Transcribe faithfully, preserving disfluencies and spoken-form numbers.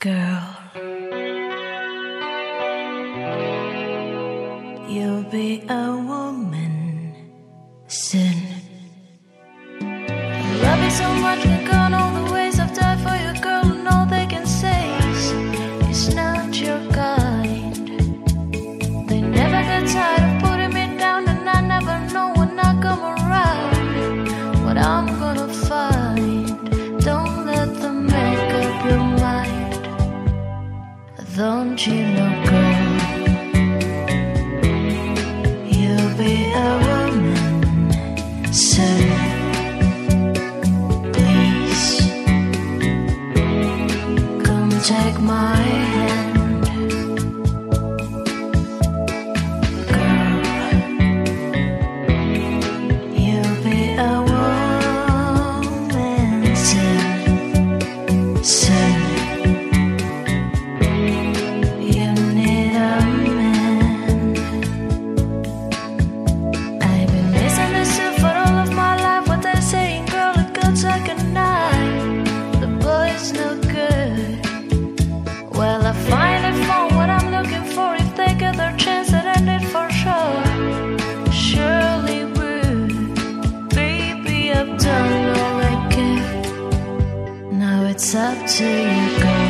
Girl, you'll be a woman soon. I love you so much, we've gone all the ways I've died for you, girl, and all they can say is it's not your kind. They never get tired of putting me down, and I never know when I come around what I'm gonna find. Don't let them make up your mind. Don't you know, girl, you'll be a woman soon. Please, come take my hand. Girl, you'll be a woman soon. Soon. It's up to you, girl.